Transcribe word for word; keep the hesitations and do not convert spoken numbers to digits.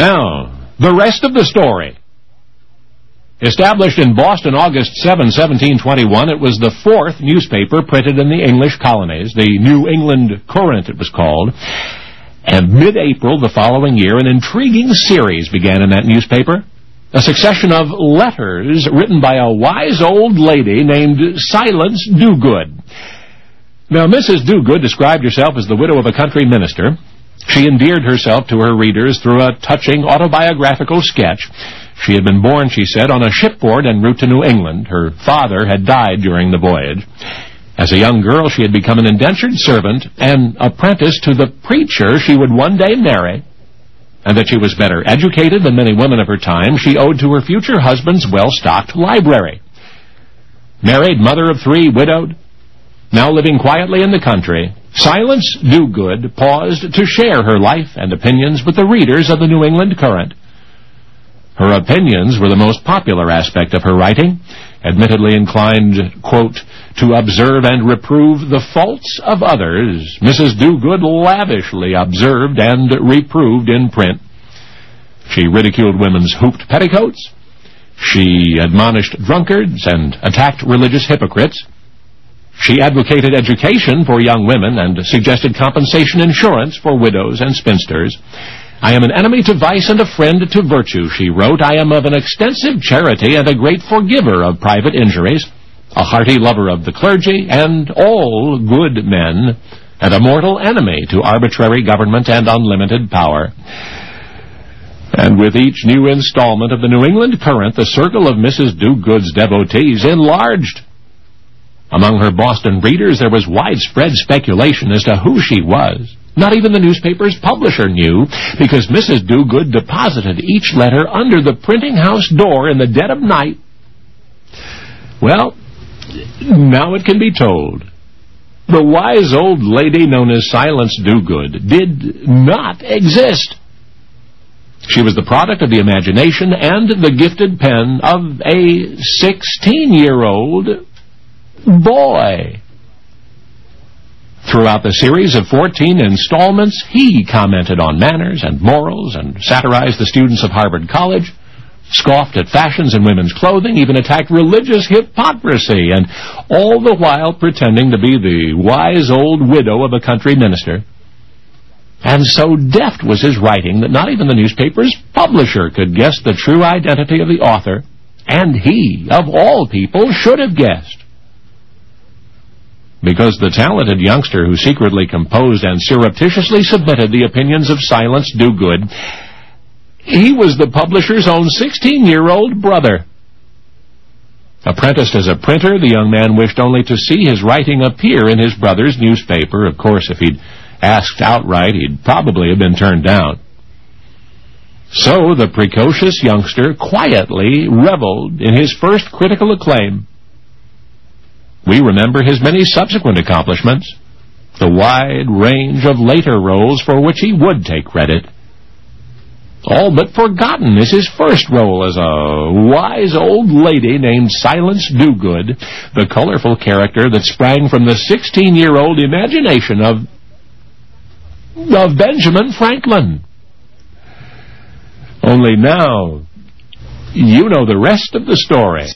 Now, the rest of the story. Established in Boston August seventh, seventeen twenty-one, it was the fourth newspaper printed in the English colonies, the New England Courant it was called. And mid-April the following year, an intriguing series began in that newspaper, a succession of letters written by a wise old lady named Silence Dogood. Now, Missus Dogood described herself as the widow of a country minister. She endeared herself to her readers through a touching autobiographical sketch. She had been born, she said, on a shipboard en route to New England. Her father had died during the voyage. As a young girl, she had become an indentured servant and apprentice to the preacher she would one day marry, and that she was better educated than many women of her time she owed to her future husband's well-stocked library. Married, mother of three, widowed, now living quietly in the country, Silence Dogood paused to share her life and opinions with the readers of the New England Courant. Her opinions were the most popular aspect of her writing, admittedly inclined, quote, to observe and reprove the faults of others. Missus Dogood lavishly observed and reproved in print. She ridiculed women's hooped petticoats. She admonished drunkards and attacked religious hypocrites. She advocated education for young women and suggested compensation insurance for widows and spinsters. I am an enemy to vice and a friend to virtue, she wrote. I am of an extensive charity and a great forgiver of private injuries, a hearty lover of the clergy and all good men, and a mortal enemy to arbitrary government and unlimited power. And with each new installment of the New England Courant, the circle of Missus Dogood's devotees enlarged. Among her Boston readers, there was widespread speculation as to who she was. Not even the newspaper's publisher knew, because Missus Dogood deposited each letter under the printing house door in the dead of night. Well, now it can be told. The wise old lady known as Silence Dogood did not exist. She was the product of the imagination and the gifted pen of a sixteen-year-old boy. Throughout the series of fourteen installments, he commented on manners and morals and satirized the students of Harvard College, scoffed at fashions in women's clothing, even attacked religious hypocrisy, and all the while pretending to be the wise old widow of a country minister. And so deft was his writing that not even the newspaper's publisher could guess the true identity of the author, and he, of all people, should have guessed. Because the talented youngster who secretly composed and surreptitiously submitted the opinions of Silence Dogood, he was the publisher's own sixteen-year-old brother. Apprenticed as a printer, the young man wished only to see his writing appear in his brother's newspaper. Of course, if he'd asked outright, he'd probably have been turned down. So the precocious youngster quietly reveled in his first critical acclaim. We remember his many subsequent accomplishments, the wide range of later roles for which he would take credit. All but forgotten is his first role as a wise old lady named Silence Dogood, the colorful character that sprang from the sixteen-year-old imagination of, of Benjamin Franklin. Only now, you know the rest of the story.